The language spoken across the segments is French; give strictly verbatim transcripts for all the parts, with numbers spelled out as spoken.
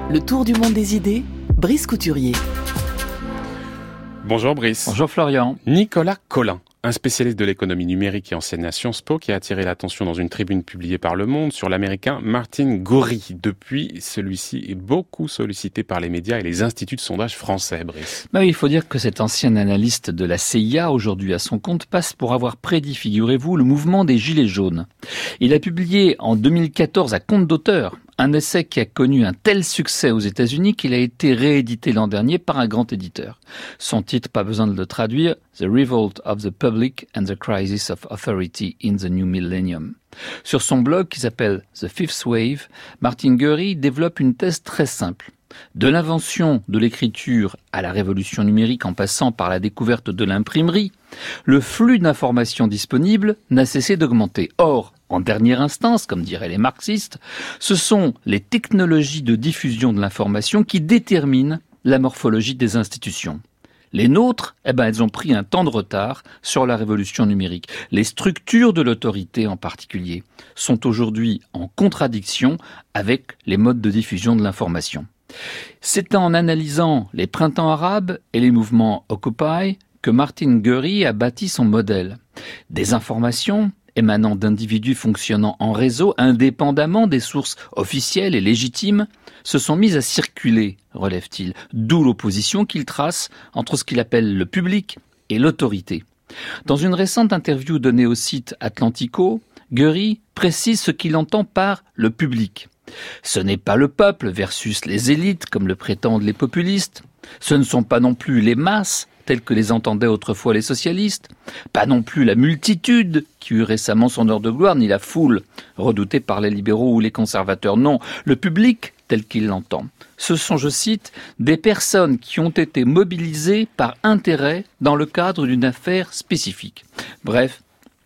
Le tour du monde des idées, Brice Couturier. Bonjour Brice. Bonjour Florian. Nicolas Colin, un spécialiste de l'économie numérique et enseignant à Sciences Po, qui a attiré l'attention dans une tribune publiée par Le Monde sur l'américain Martin Gori. Depuis, celui-ci est beaucoup sollicité par les médias et les instituts de sondage français, Brice. Bah oui, il faut dire que cet ancien analyste de la C I A, aujourd'hui à son compte, passe pour avoir prédit, figurez-vous, le mouvement des Gilets jaunes. Il a publié en deux mille quatorze à compte d'auteur un essai qui a connu un tel succès aux États-Unis qu'il a été réédité l'an dernier par un grand éditeur. Son titre, pas besoin de le traduire, The Revolt of the Public and the Crisis of Authority in the New Millennium. Sur son blog qui s'appelle The Fifth Wave, Martin Gori développe une thèse très simple. De l'invention de l'écriture à la révolution numérique en passant par la découverte de l'imprimerie, le flux d'informations disponibles n'a cessé d'augmenter. Or, en dernière instance, comme diraient les marxistes, ce sont les technologies de diffusion de l'information qui déterminent la morphologie des institutions. Les nôtres, eh ben, elles ont pris un temps de retard sur la révolution numérique. Les structures de l'autorité en particulier sont aujourd'hui en contradiction avec les modes de diffusion de l'information. C'est en analysant les printemps arabes et les mouvements Occupy que Martin Gori a bâti son modèle. Des informations émanant d'individus fonctionnant en réseau, indépendamment des sources officielles et légitimes, se sont mises à circuler, relève-t-il, d'où l'opposition qu'il trace entre ce qu'il appelle le public et l'autorité. Dans une récente interview donnée au site Atlantico, Gori précise ce qu'il entend par le public. Ce n'est pas le peuple versus les élites, comme le prétendent les populistes. Ce ne sont pas non plus les masses, telles que les entendaient autrefois les socialistes. Pas non plus la multitude, qui eut récemment son heure de gloire, ni la foule, redoutée par les libéraux ou les conservateurs. Non, le public, tel qu'il l'entend. Ce sont, je cite, des personnes qui ont été mobilisées par intérêt dans le cadre d'une affaire spécifique. Bref,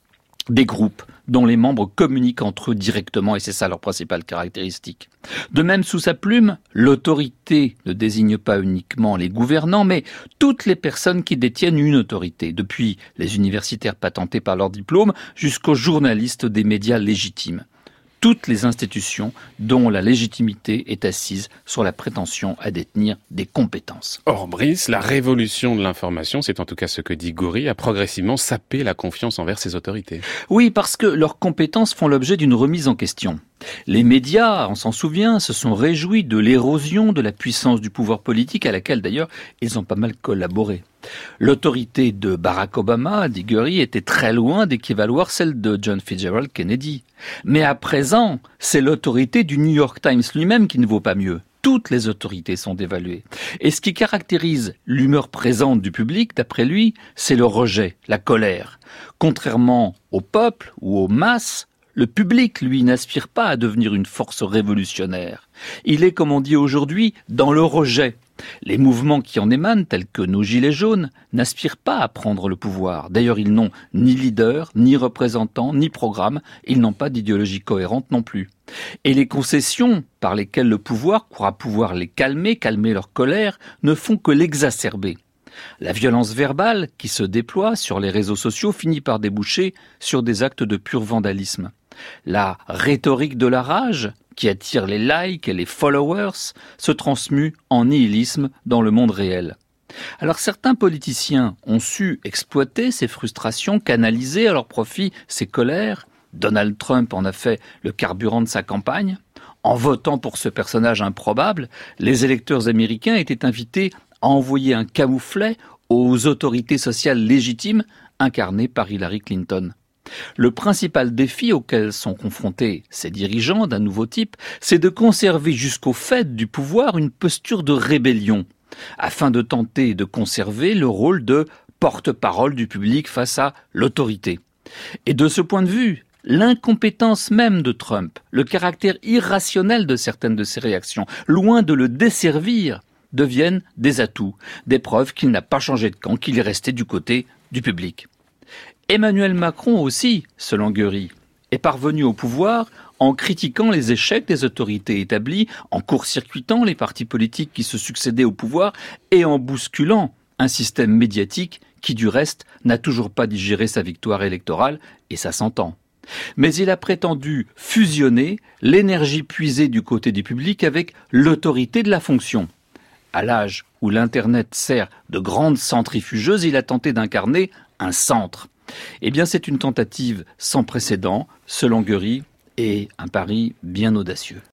des groupes dont les membres communiquent entre eux directement, et c'est ça leur principale caractéristique. De même, sous sa plume, l'autorité ne désigne pas uniquement les gouvernants, mais toutes les personnes qui détiennent une autorité, depuis les universitaires patentés par leur diplôme jusqu'aux journalistes des médias légitimes. Toutes les institutions dont la légitimité est assise sur la prétention à détenir des compétences. Or, Brice, la révolution de l'information, c'est en tout cas ce que dit Gori, a progressivement sapé la confiance envers ses autorités. Oui, parce que leurs compétences font l'objet d'une remise en question. Les médias, on s'en souvient, se sont réjouis de l'érosion de la puissance du pouvoir politique à laquelle d'ailleurs ils ont pas mal collaboré. L'autorité de Barack Obama, dit Gori, était très loin d'équivaloir celle de John Fitzgerald Kennedy. Mais à présent, c'est l'autorité du New York Times lui-même qui ne vaut pas mieux. Toutes les autorités sont dévaluées. Et ce qui caractérise l'humeur présente du public, d'après lui, c'est le rejet, la colère. Contrairement au peuple ou aux masses, le public, lui, n'aspire pas à devenir une force révolutionnaire. Il est, comme on dit aujourd'hui, dans le rejet. Les mouvements qui en émanent, tels que nos Gilets jaunes, n'aspirent pas à prendre le pouvoir. D'ailleurs, ils n'ont ni leader, ni représentant, ni programme. Ils n'ont pas d'idéologie cohérente non plus. Et les concessions par lesquelles le pouvoir croit pouvoir les calmer, calmer leur colère, ne font que l'exacerber. La violence verbale qui se déploie sur les réseaux sociaux finit par déboucher sur des actes de pur vandalisme. La rhétorique de la rage, qui attire les likes et les followers, se transmue en nihilisme dans le monde réel. Alors certains politiciens ont su exploiter ces frustrations, canaliser à leur profit ces colères. Donald Trump en a fait le carburant de sa campagne. En votant pour ce personnage improbable, les électeurs américains étaient invités à envoyer un camouflet aux autorités sociales légitimes incarnées par Hillary Clinton. Le principal défi auquel sont confrontés ces dirigeants d'un nouveau type, c'est de conserver jusqu'au fait du pouvoir une posture de rébellion, afin de tenter de conserver le rôle de porte-parole du public face à l'autorité. Et de ce point de vue, l'incompétence même de Trump, le caractère irrationnel de certaines de ses réactions, loin de le desservir, deviennent des atouts, des preuves qu'il n'a pas changé de camp, qu'il est resté du côté du public. Emmanuel Macron aussi, selon Gori, est parvenu au pouvoir en critiquant les échecs des autorités établies, en court-circuitant les partis politiques qui se succédaient au pouvoir et en bousculant un système médiatique qui, du reste, n'a toujours pas digéré sa victoire électorale, et ça s'entend. Mais il a prétendu fusionner l'énergie puisée du côté du public avec l'autorité de la fonction. À l'âge où l'Internet sert de grande centrifugeuse, il a tenté d'incarner un centre. Eh bien, c'est une tentative sans précédent, selon Guerry, et un pari bien audacieux.